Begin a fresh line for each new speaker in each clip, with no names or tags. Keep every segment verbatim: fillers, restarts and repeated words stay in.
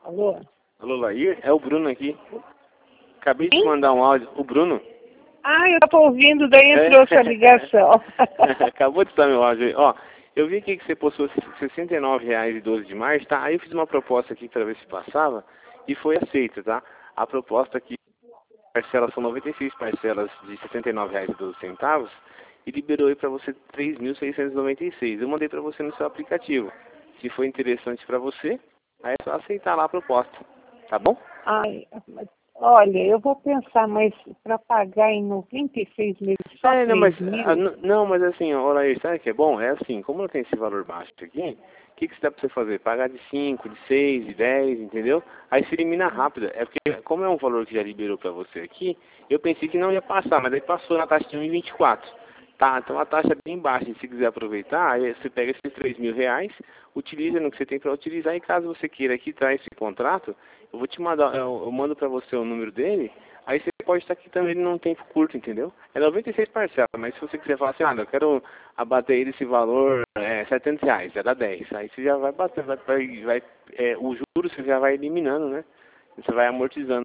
Alô?
Alô, Lair? É o Bruno aqui. Acabei de te
Quem?
mandar um áudio. O Bruno?
Ah, eu estava ouvindo, daí
É.
entrou sua ligação.
Acabou de estar meu áudio aí. Ó, eu vi aqui que você postou sessenta e nove reais e doze de março, tá? Aí eu fiz uma proposta aqui para ver se passava e foi aceita, tá? A proposta aqui, parcelas são noventa e seis parcelas de sessenta e nove reais e doze centavos e liberou aí para você três mil seiscentos e noventa e seis. Eu mandei para você no seu aplicativo. Se for interessante para você, aí é só aceitar lá a proposta, tá bom?
Ai, mas, olha, eu vou pensar, mas para pagar em noventa e seis meses só
É, não, mas,
três
ah,
mil?
n- não, mas assim, ó, olha aí, sabe o que é bom? É assim, como eu tenho esse valor baixo aqui, o que, que dá pra você fazer? Pagar de cinco, de seis, de dez, entendeu? Aí se elimina rápido. É porque, como é um valor que já liberou pra você aqui, eu pensei que não ia passar, mas aí passou na taxa de um vírgula vinte e quatro. Tá, então a taxa é bem baixa. E se quiser aproveitar, aí você pega esses três mil reais, utiliza no que você tem para utilizar, e caso você queira quitar esse contrato, eu vou te mandar, eu, eu mando para você o número dele, aí você pode estar quitando ele num tempo curto, entendeu? É noventa e seis parcelas, mas se você quiser falar assim, ah, eu quero abater ele esse valor, é, setenta reais, já dá dez. Aí você já vai batendo, vai, vai, vai é, o juros você já vai eliminando, né? Você vai amortizando,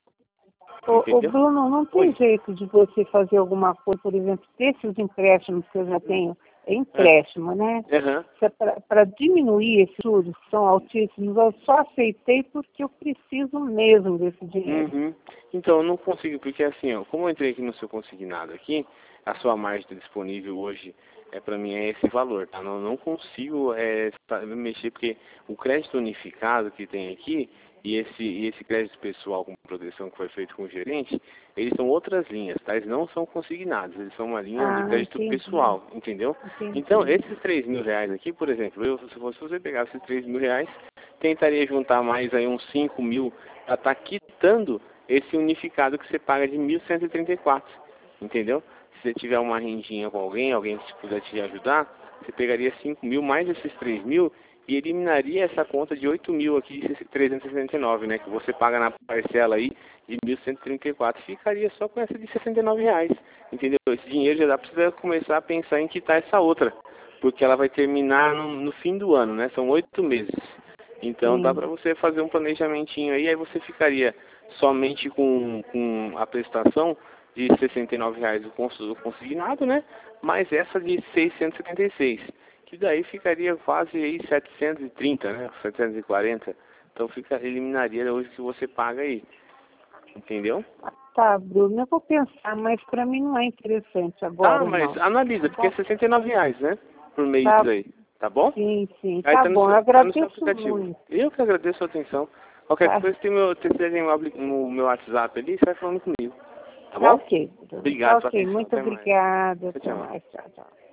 Ô, ô,
entendeu?
Bruno, não tem
Oi.
jeito de você fazer alguma coisa, por exemplo, desses empréstimos que eu já tenho, é
É.
empréstimo, né?
Aham.
Para diminuir esses juros que são altíssimos, eu só aceitei porque eu preciso mesmo desse dinheiro.
Uhum. Então, eu não consigo, porque assim, ó, como eu entrei aqui no seu consignado aqui, a sua margem disponível hoje é para mim é esse valor, tá? Não, não consigo é, fa- mexer, porque o crédito unificado que tem aqui e esse, e esse crédito pessoal com proteção que foi feito com o gerente, eles são outras linhas, tá? Eles não são consignados, eles são uma linha de
Ah,
crédito
entendi,
pessoal, entendeu? Então,
entendi.
esses três mil reais aqui, por exemplo, eu, se fosse você pegar esses três mil reais, tentaria juntar mais aí uns cinco mil para estar quitando esse unificado que você paga de mil cento e trinta e quatro, entendeu? Se você tiver uma rendinha com alguém, alguém que puder te ajudar, você pegaria cinco mil mais esses três mil e eliminaria essa conta de oito mil aqui, trezentos e sessenta e nove, né? Que você paga na parcela aí de mil cento e trinta e quatro. Ficaria só com essa de sessenta e nove reais, entendeu? Esse dinheiro já dá para você começar a pensar em quitar essa outra, porque ela vai terminar no, no fim do ano, né? São oito meses. Então dá
Sim.
para você fazer um planejamentinho aí, aí você ficaria somente com, com a prestação de sessenta e nove reais o cons- o consignado, né? Mais essa de seiscentos e setenta e seis, que daí ficaria quase aí setecentos e trinta, né? setecentos e quarenta. Então fica, eliminaria hoje que você paga aí, entendeu?
Tá, Bruno, eu vou pensar, mas para mim não é interessante
Tá,
agora,
mas
não.
analisa,
Tá
porque é
bom?
sessenta e nove reais, né? Por mês
Tá,
aí, tá bom?
sim, sim,
Aí
tá
tá no
bom, eu
seu, tá no seu
agradeço
aplicativo.
muito.
Eu que agradeço a atenção. Qualquer
Tá,
coisa, tem meu, tem tem o apli- no meu WhatsApp ali, você vai falando comigo. Tá
tá
bom?
ok, Bruno, tá
Obrigado pela
ok,
atenção.
muito
Até mais.
obrigada,
Tchau,
até
tchau.
mais, tchau, tchau.